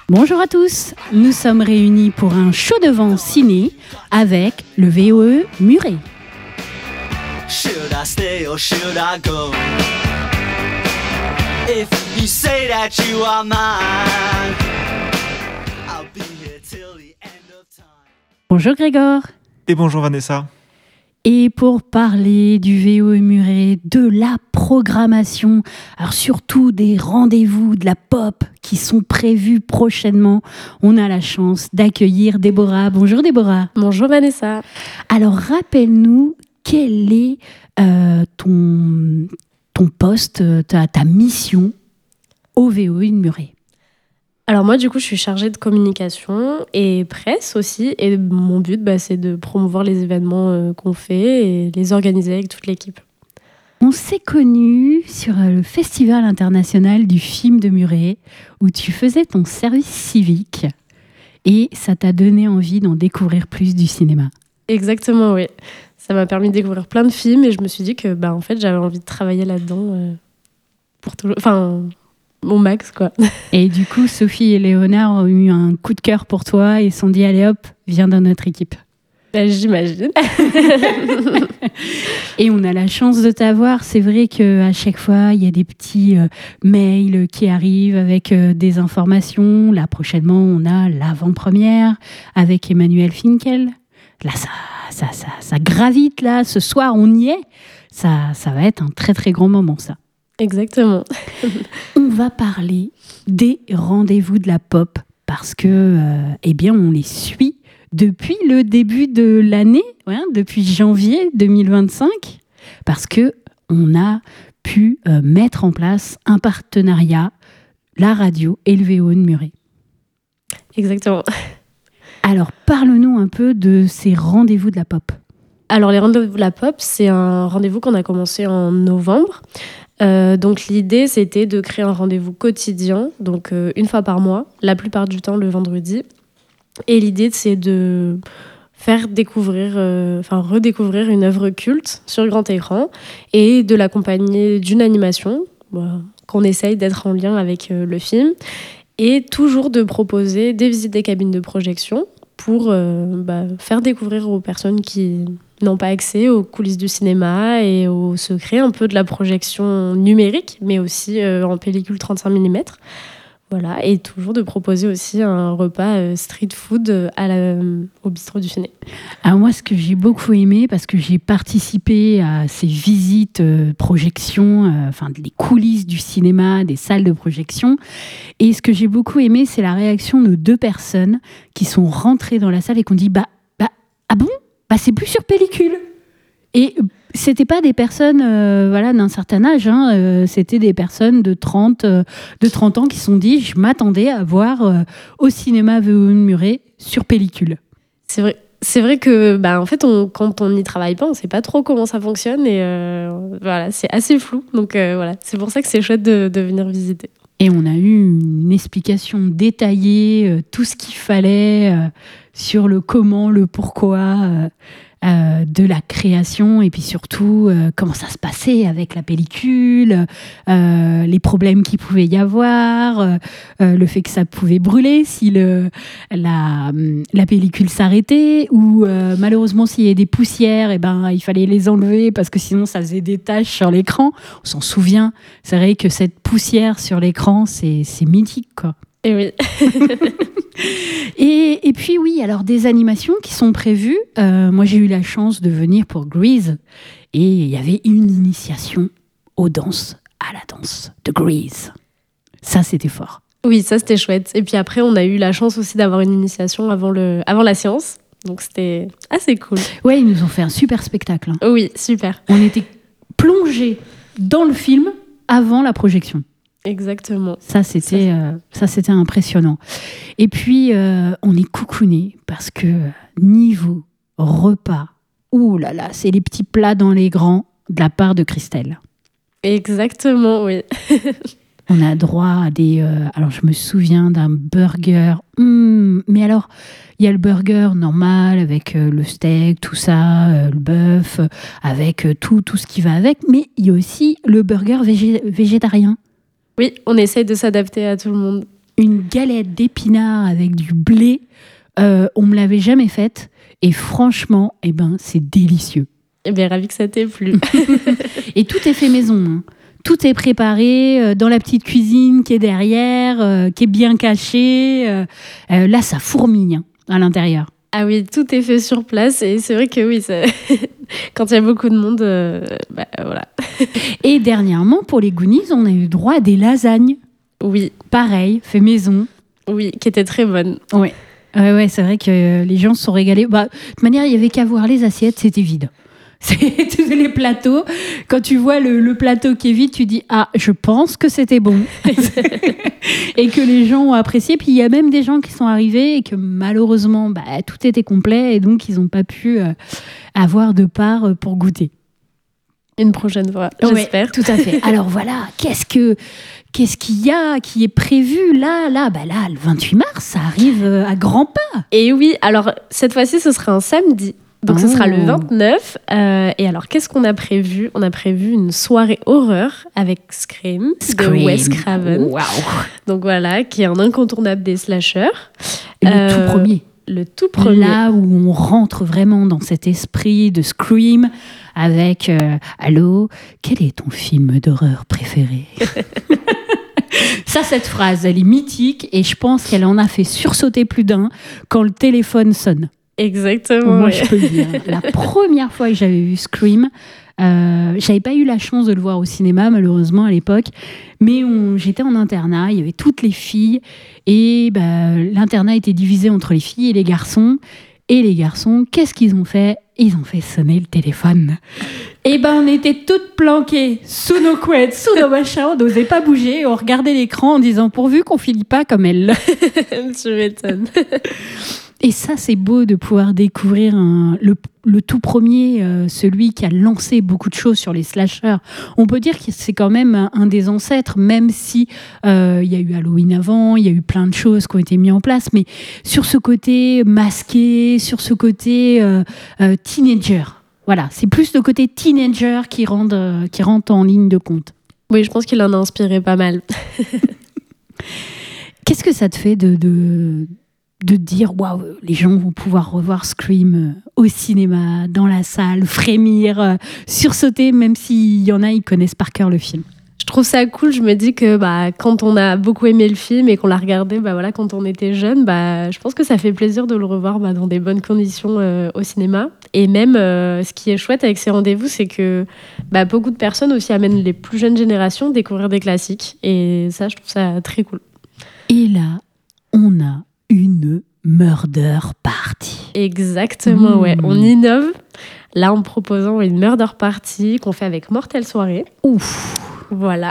Bonjour à tous, nous sommes réunis pour un show de vent ciné avec le VOE Muret. Should I stay or should I go? If you say that you are mine, I'll be here till the end of time. Bonjour Grégor. Et bonjour Vanessa. Et pour parler du VOE Muret, de la programmation, alors surtout des rendez-vous de la pop qui sont prévus prochainement, on a la chance d'accueillir Déborah. Bonjour Déborah. Bonjour Vanessa. Alors rappelle-nous, quel est ton poste, ta mission au VOE Muret? Alors moi du coup je suis chargée de communication et presse aussi et mon but c'est de promouvoir les événements qu'on fait et les organiser avec toute l'équipe. On s'est connus sur le Festival international du film de Muret où tu faisais ton service civique et ça t'a donné envie d'en découvrir plus du cinéma. Exactement, oui. Ça m'a permis de découvrir plein de films et je me suis dit que en fait j'avais envie de travailler là-dedans pour toujours, mon max quoi. Et du coup Sophie et Léonard ont eu un coup de cœur pour toi et se sont dit allez hop, viens dans notre équipe. J'imagine. Et on a la chance de t'avoir. C'est vrai qu'à chaque fois, il y a des petits mails qui arrivent avec des informations. Là, prochainement, on a l'avant-première avec Emmanuel Finkel. Là, ça gravite, là. Ce soir, on y est. Ça va être un très, très grand moment, ça. Exactement. On va parler des rendez-vous de la pop parce que, on les suit depuis le début de l'année, depuis janvier 2025, parce qu'on a pu mettre en place un partenariat, la radio et le VOE de Muret. Exactement. Alors, parle-nous un peu de ces rendez-vous de la pop. Alors, les rendez-vous de la pop, c'est un rendez-vous qu'on a commencé en novembre. Donc, l'idée, c'était de créer un rendez-vous quotidien, donc une fois par mois, la plupart du temps le vendredi. Et l'idée, c'est de faire redécouvrir une œuvre culte sur grand écran et de l'accompagner d'une animation qu'on essaye d'être en lien avec le film et toujours de proposer des visites des cabines de projection pour faire découvrir aux personnes qui n'ont pas accès aux coulisses du cinéma et aux secrets un peu de la projection numérique, mais aussi en pellicule 35 mm. Voilà, et toujours de proposer aussi un repas street food au bistrot du ciné. Alors moi, ce que j'ai beaucoup aimé, parce que j'ai participé à ces visites projections, les coulisses du cinéma, des salles de projection, et ce que j'ai beaucoup aimé, c'est la réaction de deux personnes qui sont rentrées dans la salle et qui ont dit ah bon, c'est plus sur pellicule. Et c'était pas des personnes d'un certain âge, c'était des personnes de 30 ans qui se sont dit je m'attendais à voir au cinéma VOE Muret sur pellicule. C'est vrai que en fait quand on n'y travaille pas, on sait pas trop comment ça fonctionne et c'est assez flou. Donc c'est pour ça que c'est chouette de venir visiter. Et on a eu une explication détaillée, tout ce qu'il fallait sur le comment, le pourquoi de la création et puis surtout comment ça se passait avec la pellicule, les problèmes qu'il pouvait y avoir, le fait que ça pouvait brûler si la pellicule s'arrêtait ou malheureusement s'il y avait des poussières, il fallait les enlever parce que sinon ça faisait des taches sur l'écran. On s'en souvient, c'est vrai que cette poussière sur l'écran c'est mythique quoi. Et oui. Et puis oui, alors des animations qui sont prévues. Moi, j'ai eu la chance de venir pour Grease et il y avait une initiation à la danse de Grease. Ça, c'était fort. Oui, ça, c'était chouette. Et puis après, on a eu la chance aussi d'avoir une initiation avant la séance. Donc, c'était assez cool. Ouais, ils nous ont fait un super spectacle. Oui, super. On était plongés dans le film avant la projection. Exactement. Ça, c'était impressionnant. Et puis, on est coucounés parce que niveau repas, c'est les petits plats dans les grands de la part de Christelle. Exactement, oui. On a droit à des... alors, je me souviens d'un burger. Mais alors, il y a le burger normal avec le steak, tout ça, le bœuf, avec tout ce qui va avec. Mais il y a aussi le burger végétarien. Oui, on essaye de s'adapter à tout le monde. Une galette d'épinards avec du blé, on me l'avait jamais faite. Et franchement, c'est délicieux. Eh bien, ravi que ça t'ait plu. Et tout est fait maison. Hein. Tout est préparé dans la petite cuisine qui est derrière, qui est bien cachée. Là, ça fourmille à l'intérieur. Ah oui, tout est fait sur place. Et c'est vrai que oui, quand il y a beaucoup de monde, voilà. Et dernièrement, pour les Goonies, on a eu droit à des lasagnes. Oui. Pareil, fait maison. Oui, qui étaient très bonnes. Ouais. Ouais, c'est vrai que les gens se sont régalés. De toute manière, il n'y avait qu'à voir les assiettes, c'était vide. C'est les plateaux. Quand tu vois le plateau qui est vide, tu dis « Ah, je pense que c'était bon ». Et que les gens ont apprécié. Puis il y a même des gens qui sont arrivés et que malheureusement, tout était complet et donc ils n'ont pas pu avoir de part pour goûter. Une prochaine fois, j'espère. Ouais, tout à fait. Alors voilà, qu'est-ce qu'il y a qui est prévu là, le 28 mars, ça arrive à grands pas. Et oui, alors cette fois-ci, ce sera un samedi. Donc ce sera le 29. Et alors, qu'est-ce qu'on a prévu ? On a prévu une soirée horreur avec Scream. De Wes Craven. Wow. Donc voilà, qui est un incontournable des slashers. Le tout premier. Le tout premier. Là où on rentre vraiment dans cet esprit de Scream avec Allô, quel est ton film d'horreur préféré ? Ça, cette phrase, elle est mythique et je pense qu'elle en a fait sursauter plus d'un quand le téléphone sonne. Exactement. Moi, je peux le dire. La première fois que j'avais vu Scream, j'avais pas eu la chance de le voir au cinéma, malheureusement, à l'époque. Mais j'étais en internat, il y avait toutes les filles. Et l'internat était divisé entre les filles et les garçons. Et les garçons, qu'est-ce qu'ils ont fait ? Ils ont fait sonner le téléphone. Et on était toutes planquées sous nos couettes, sous nos machins. On n'osait pas bouger. On regardait l'écran en disant pourvu qu'on finisse pas comme elle. Tu m'étonnes. Et ça, c'est beau de pouvoir découvrir le tout premier, celui qui a lancé beaucoup de choses sur les slashers. On peut dire que c'est quand même un des ancêtres, même si il y a eu Halloween avant, il y a eu plein de choses qui ont été mises en place, mais sur ce côté masqué, sur ce côté teenager. Voilà, c'est plus le côté teenager qui rentre en ligne de compte. Oui, je pense qu'il en a inspiré pas mal. Qu'est-ce que ça te fait de dire waouh, les gens vont pouvoir revoir Scream au cinéma, dans la salle, frémir, sursauter, même s'il y en a, ils connaissent par cœur le film. Je trouve ça cool. Je me dis que quand on a beaucoup aimé le film et qu'on l'a regardé quand on était jeune, je pense que ça fait plaisir de le revoir dans des bonnes conditions au cinéma. Et même, ce qui est chouette avec ces rendez-vous, c'est que beaucoup de personnes aussi amènent les plus jeunes générations découvrir des classiques. Et ça, je trouve ça très cool. Et là, on a une murder party. Exactement, ouais. On innove là en proposant une murder party qu'on fait avec Mortel Soirée. Ouf. Voilà.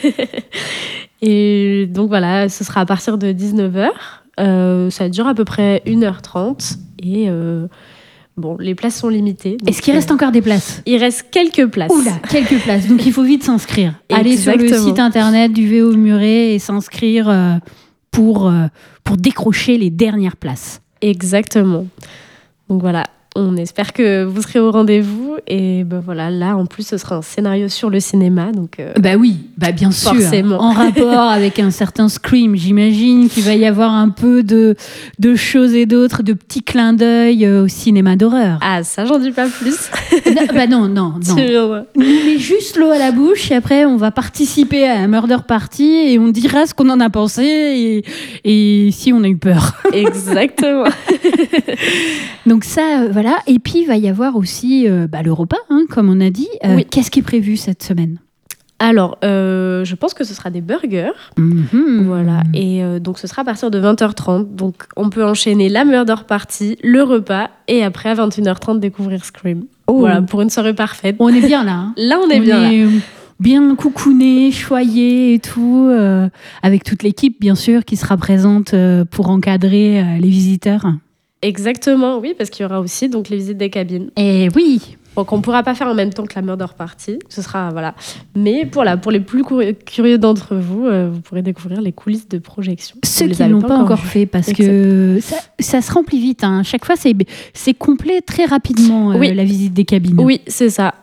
Et donc voilà, ce sera à partir de 19h. Ça dure à peu près 1h30 et les places sont limitées. Est-ce qu'il reste encore des places ? Il reste quelques places. Oula, quelques places. Donc il faut vite s'inscrire. Aller sur le site internet du VO Muret et s'inscrire pour décrocher les dernières places. Exactement. Donc voilà, on espère que vous serez au rendez-vous. Et là, en plus, ce sera un scénario sur le cinéma. Donc, oui, bien sûr. Forcément. En rapport avec un certain Scream. J'imagine qu'il va y avoir un peu de choses et d'autres, de petits clins d'œil au cinéma d'horreur. Ah, ça, j'en dis pas plus. Non. Tu viendras. On met juste l'eau à la bouche et après, on va participer à un murder party et on dira ce qu'on en a pensé et si on a eu peur. Exactement. Donc ça, voilà. Et puis, il va y avoir aussi le repas, comme on a dit. Oui. Qu'est-ce qui est prévu cette semaine ? Alors, je pense que ce sera des burgers. Voilà. Et donc, ce sera à partir de 20h30. Donc, on peut enchaîner la murder party, le repas, et après, à 21h30, découvrir Scream. Oh. Voilà, pour une soirée parfaite. On est bien là. Là, on est bien là. Bien coucouné, choyé et tout, avec toute l'équipe, bien sûr, qui sera présente pour encadrer les visiteurs. Exactement, oui, parce qu'il y aura aussi donc les visites des cabines. Et oui. Donc on ne pourra pas faire en même temps que la murder party, ce sera voilà. Mais pour les plus curieux d'entre vous, vous pourrez découvrir les coulisses de projection. Ceux qui ne l'ont pas encore fait, parce que ça se remplit vite. Chaque fois, c'est complet très rapidement, oui. La visite des cabines. Oui, c'est ça.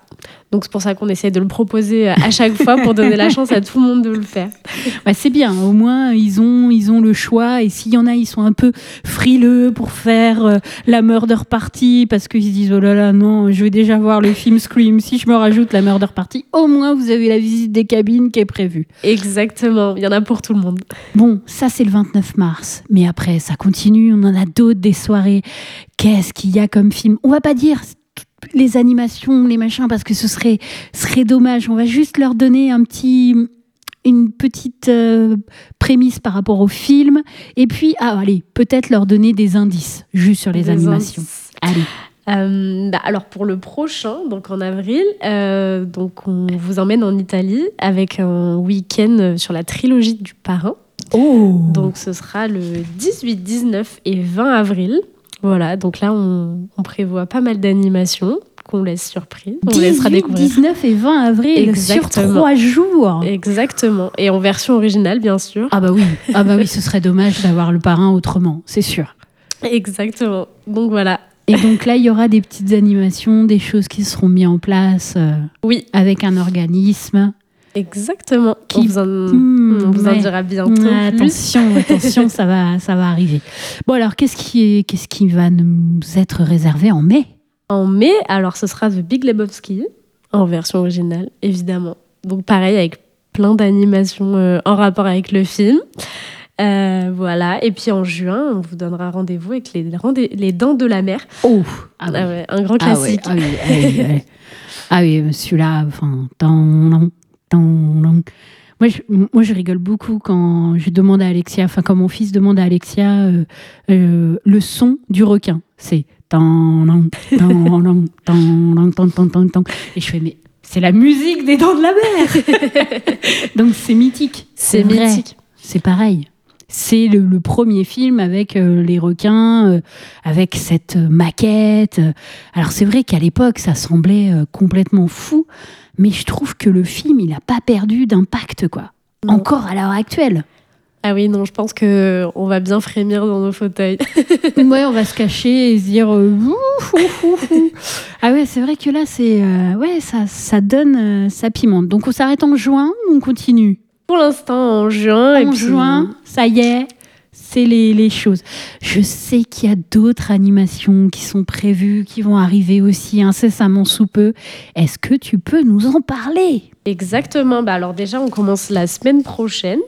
Donc c'est pour ça qu'on essaie de le proposer à chaque fois pour donner la chance à tout le monde de le faire. Bah, c'est bien, au moins ils ont le choix, et s'il y en a, ils sont un peu frileux pour faire la murder party parce qu'ils se disent oh là là non, je vais déjà voir le film Scream, si je me rajoute la murder party, au moins vous avez la visite des cabines qui est prévue. Exactement, il y en a pour tout le monde. Bon, ça c'est le 29 mars, mais après ça continue, on en a d'autres des soirées. Qu'est-ce qu'il y a comme film? On va pas dire les animations, les machins, parce que ce serait dommage, on va juste leur donner une petite prémisse par rapport au film, et puis allez, peut-être leur donner des indices juste sur les animations. Allez. Alors pour le prochain, donc en avril, donc on vous emmène en Italie avec un week-end sur la trilogie du Parrain. Oh. Donc ce sera le 18, 19 et 20 avril. Voilà, donc là on prévoit pas mal d'animations qu'on laisse surprise. On 18, laissera découvrir. 19 et 20 avril. Exactement. Sur 3 jours. Exactement. Et en version originale, bien sûr. Ah bah oui, ce serait dommage d'avoir le Parrain autrement, c'est sûr. Exactement. Donc voilà. Et donc là, il y aura des petites animations, des choses qui seront mises en place oui. avec un organisme. Exactement. On vous en dira bientôt plus. Attention, ça va arriver. Bon alors, qu'est-ce qui va nous être réservé en mai? En mai, alors ce sera The Big Lebowski, en version originale, évidemment. Donc pareil, avec plein d'animations en rapport avec le film. Voilà. Et puis en juin, on vous donnera rendez-vous avec les Dents de la Mer. Oh, ouais, un grand classique. Ah oui, celui-là, enfin, moi, je rigole beaucoup quand je demande à Alexia, enfin, quand mon fils demande à Alexia le son du requin. C'est et je fais, mais c'est la musique des Dents de la Mer. Donc c'est mythique. C'est mythique. C'est pareil. C'est le premier film avec les requins, avec cette maquette. Alors c'est vrai qu'à l'époque, ça semblait complètement fou, mais je trouve que le film, il n'a pas perdu d'impact, quoi. Non. Encore à l'heure actuelle. Ah oui, non, je pense qu'on va bien frémir dans nos fauteuils. Ouais, on va se cacher et se dire... Ah ouais, c'est vrai que là, ça donne, ça pimente. Donc on s'arrête en juin ou on continue? Pour l'instant, en juin. Juin, ça y est, c'est les choses. Je sais qu'il y a d'autres animations qui sont prévues, qui vont arriver aussi incessamment sous peu. Est-ce que tu peux nous en parler? Exactement. Alors déjà, on commence la semaine prochaine.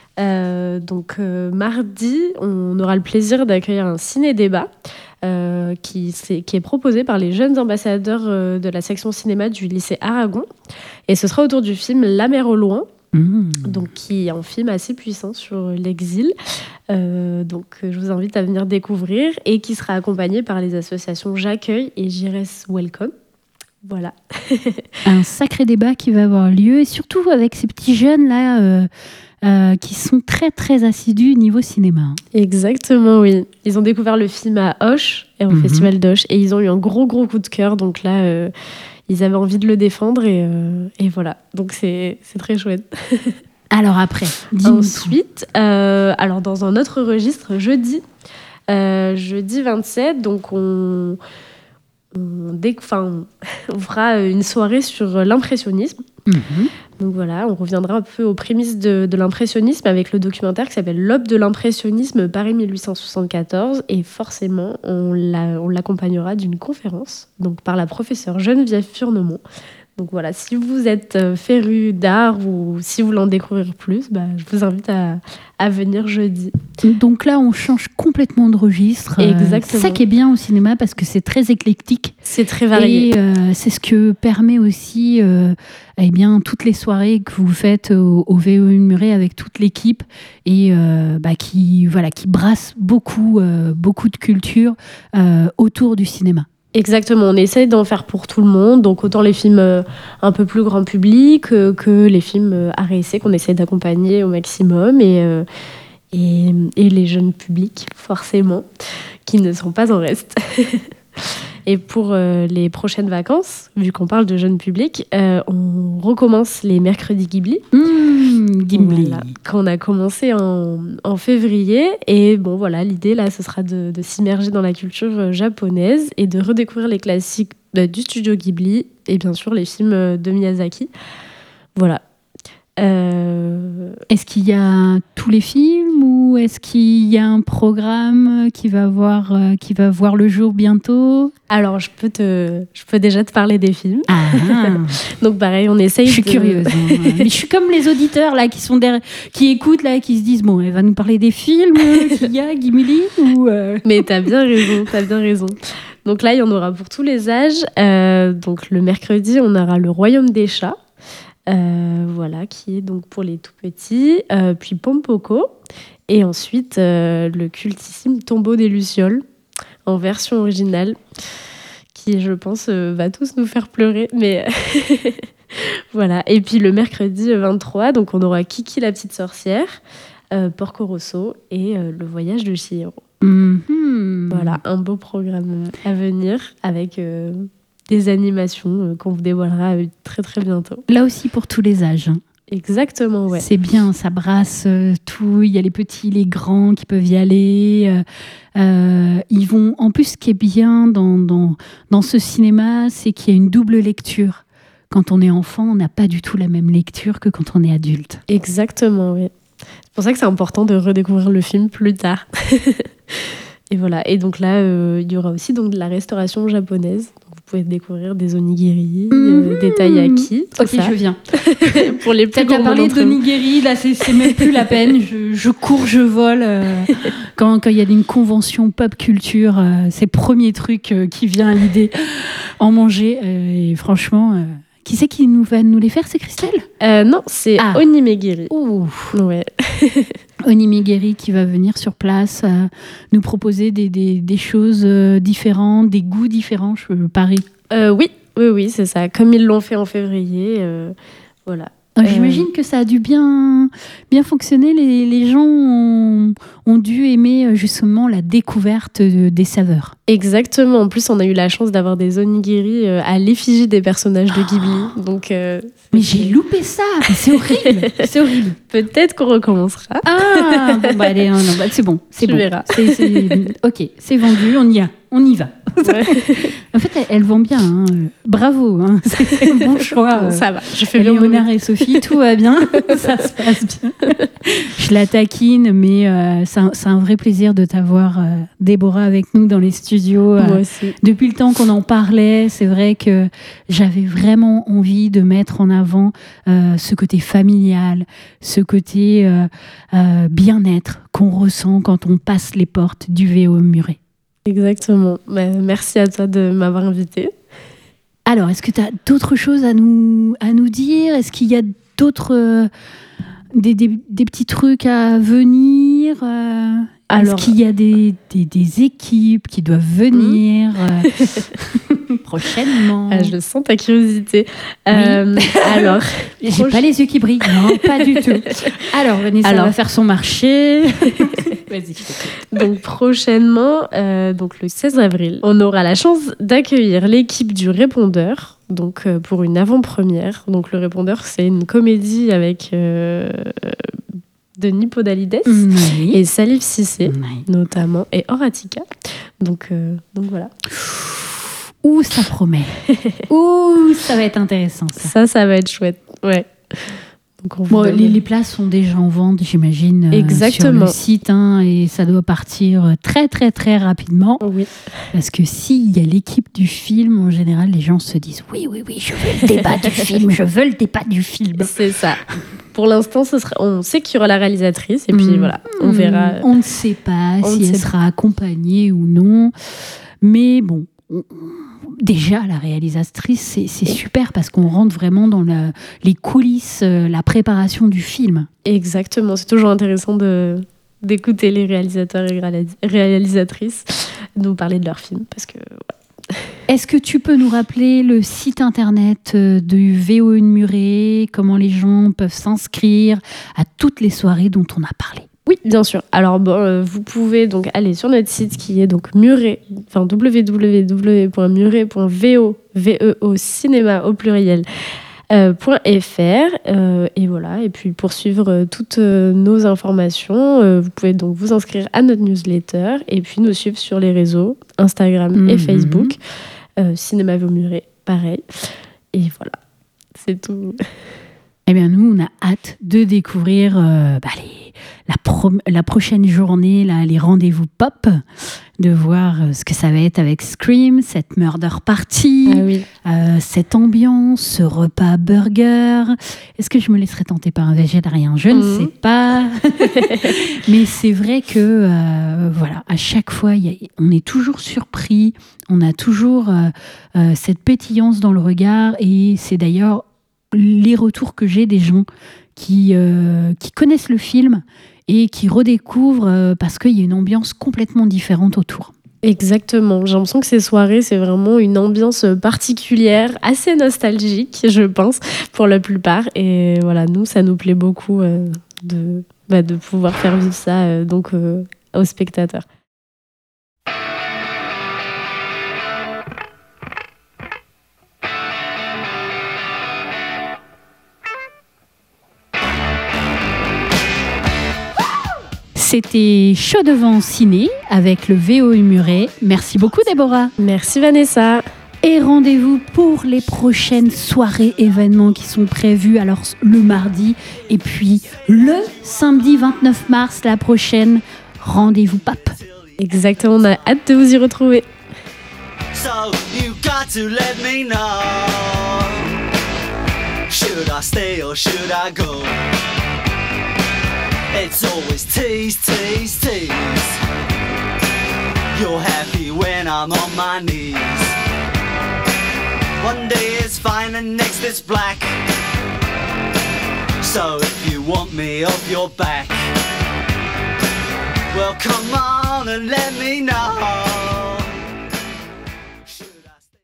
Mardi, on aura le plaisir d'accueillir un ciné-débat qui est proposé par les jeunes ambassadeurs de la section cinéma du lycée Aragon. Et ce sera autour du film La mer au loin, donc, qui est un film assez puissant sur l'exil. Je vous invite à venir découvrir, et qui sera accompagné par les associations J'accueille et Jires Welcome. Voilà. Un sacré débat qui va avoir lieu, et surtout avec ces petits jeunes là qui sont très très assidus niveau cinéma. Exactement, oui. Ils ont découvert le film à Auch, et au festival d'Auch, et ils ont eu un gros coup de cœur. Donc là, ils avaient envie de le défendre, et voilà. Donc c'est très chouette. Alors après, ensuite, alors dans un autre registre, jeudi 27, donc on fera une soirée sur l'impressionnisme. Donc voilà, on reviendra un peu aux prémices de l'impressionnisme avec le documentaire qui s'appelle L'aube de l'impressionnisme, Paris 1874, et forcément on l'accompagnera d'une conférence, donc par la professeure Geneviève Furnemont. Donc voilà, si vous êtes féru d'art ou si vous voulez en découvrir plus, je vous invite à venir jeudi. Donc là, on change complètement de registre. Exactement. C'est ça qui est bien au cinéma, parce que c'est très éclectique. C'est très varié. Et c'est ce que permet aussi toutes les soirées que vous faites au VO1 Muret avec toute l'équipe, et qui brasse beaucoup de culture autour du cinéma. Exactement, on essaye d'en faire pour tout le monde, donc autant les films un peu plus grand public que les films art et essai qu'on essaye d'accompagner au maximum, et les jeunes publics, forcément, qui ne sont pas en reste. Et pour les prochaines vacances, vu qu'on parle de jeunes publics, on recommence les mercredis Ghibli. Ghibli. Voilà, qu'on a commencé en février. Et bon, voilà, l'idée, là, ce sera de s'immerger dans la culture japonaise et de redécouvrir les classiques du studio Ghibli et bien sûr les films de Miyazaki. Voilà. Est-ce qu'il y a tous les films ou est-ce qu'il y a un programme qui va voir le jour bientôt? Alors, je peux déjà te parler des films. Ah, Donc, pareil, on essaye je suis curieuse. Hein. Mais je suis comme les auditeurs là qui écoutent là, qui se disent bon, elle va nous parler des films qu'il y a, Gimli ou. Mais t'as bien raison. Donc là, il y en aura pour tous les âges. Donc le mercredi, on aura Le Royaume des chats. Voilà, qui est donc pour les tout petits, puis Pompoko, et ensuite le cultissime Tombeau des Lucioles, en version originale, qui, je pense, va tous nous faire pleurer, mais voilà. Et puis le mercredi 23, donc on aura Kiki la petite sorcière, Porco Rosso et Le voyage de Chihiro. Mm-hmm. Voilà, un beau programme à venir avec... des animations qu'on vous dévoilera très très bientôt. Là aussi pour tous les âges. Hein. Exactement, ouais. C'est bien, ça brasse tout. Il y a les petits, les grands qui peuvent y aller. Ils vont. En plus, ce qui est bien dans ce cinéma, c'est qu'il y a une double lecture. Quand on est enfant, on n'a pas du tout la même lecture que quand on est adulte. Exactement, oui. C'est pour ça que c'est important de redécouvrir le film plus tard. Et voilà. Et donc là, il y aura aussi donc de la restauration japonaise. Vous pouvez découvrir des onigiri, des taiyaki. Ok, ça. je viens. Pour les plus Peut-être à gourmands parler d'entre vous. d'onigiri, là, c'est même plus la peine. Je cours, je vole. Quand il y a une convention pop culture, c'est le premier truc qui vient à l'idée, en manger. Et franchement, qui c'est qui va nous les faire, c'est Christelle? Non, c'est Onimegiri. Ouh. Ouais. Onimegiri qui va venir sur place nous proposer des choses différentes, des goûts différents, je parie. Oui, c'est ça. Comme ils l'ont fait en février, voilà. J'imagine que ça a dû bien fonctionner. Les gens ont dû aimer justement la découverte des saveurs. Exactement. En plus, on a eu la chance d'avoir des onigiri à l'effigie des personnages de Ghibli. Donc, mais j'ai loupé ça. Mais c'est horrible. C'est horrible. Peut-être qu'on recommencera. Ah, bon, bah, allez, non, c'est bon. C'est Tu bon. verras. Ok, c'est vendu. On y va. Ouais. En fait, elle vend bien. Hein. Bravo. Hein. C'est un bon choix. Ça va. Je fais Léonard et Sophie, tout va bien. Ça se passe bien. Je la taquine, mais c'est un vrai plaisir de t'avoir, Déborah, avec nous dans les studios. Moi aussi. Depuis le temps qu'on en parlait, c'est vrai que j'avais vraiment envie de mettre en avant ce côté familial, ce côté bien-être qu'on ressent quand on passe les portes du VO Muret. Exactement. Merci à toi de m'avoir invitée. Alors, est-ce que tu as d'autres choses à nous dire? Est-ce qu'il y a d'autres... des petits trucs à venir? Est-ce qu'il y a des équipes qui doivent venir prochainement? Je sens ta curiosité. Oui. Alors, j'ai pas les yeux qui brillent. Non, pas du tout. Alors, Vanessa va faire son marché. Vas-y. Donc prochainement, donc le 16 avril, on aura la chance d'accueillir l'équipe du Répondeur, donc pour une avant-première. Donc le Répondeur, c'est une comédie avec Denis Podalides et Salif Cissé, notamment, et Horatica. Donc voilà. Ouh, ça promet. Ouh, ça va être intéressant. Ça va être chouette. Ouais. Donc les places sont déjà en vente, j'imagine, sur le site, hein, et ça doit partir très très très rapidement. Oui. Parce que s'il y a l'équipe du film, en général, les gens se disent oui, je veux le débat du film, je veux le débat du film. C'est ça. Pour l'instant, on sait qu'il y aura la réalisatrice, et puis voilà, on verra. On ne sait pas si elle sera accompagnée ou non, mais bon. Déjà, la réalisatrice, c'est super parce qu'on rentre vraiment dans les coulisses, la préparation du film. Exactement, c'est toujours intéressant d'écouter les réalisateurs et réalisatrices nous parler de leur film. Parce que, ouais. Est-ce que tu peux nous rappeler le site internet du VO Muret, comment les gens peuvent s'inscrire à toutes les soirées dont on a parlé? Oui, bien sûr. Alors, vous pouvez donc aller sur notre site qui est donc Muret, enfin www.muret.vo, VEO cinéma au pluriel, .fr, et voilà. Et puis pour suivre toutes nos informations, vous pouvez donc vous inscrire à notre newsletter et puis nous suivre sur les réseaux Instagram et Facebook, Cinéma VO Muret, pareil. Et voilà, c'est tout. Eh bien, nous, on a hâte de découvrir la prochaine journée, là, les rendez-vous pop, de voir ce que ça va être avec Scream, cette murder party, cette ambiance, ce repas burger. Est-ce que je me laisserai tenter par un végétarien ? Je ne sais pas. Mais c'est vrai que, à chaque fois, on est toujours surpris, on a toujours cette pétillance dans le regard, et c'est d'ailleurs les retours que j'ai des gens qui connaissent le film et qui redécouvrent parce qu'il y a une ambiance complètement différente autour. Exactement, j'ai l'impression que ces soirées, c'est vraiment une ambiance particulière, assez nostalgique, je pense, pour la plupart. Et voilà, nous, ça nous plaît beaucoup de pouvoir faire vivre ça aux spectateurs. C'était Chaud devant ciné avec le VO Muret. Merci beaucoup Déborah. Merci Vanessa. Et rendez-vous pour les prochaines soirées événements qui sont prévues, alors le mardi et puis le samedi 29 mars, la prochaine rendez-vous pape. Exactement, on a hâte de vous y retrouver. So you got to let me know. Should I stay or should I go? It's always tease, tease, tease. You're happy when I'm on my knees. One day it's fine and next it's black. So if you want me off your back, well come on and let me know.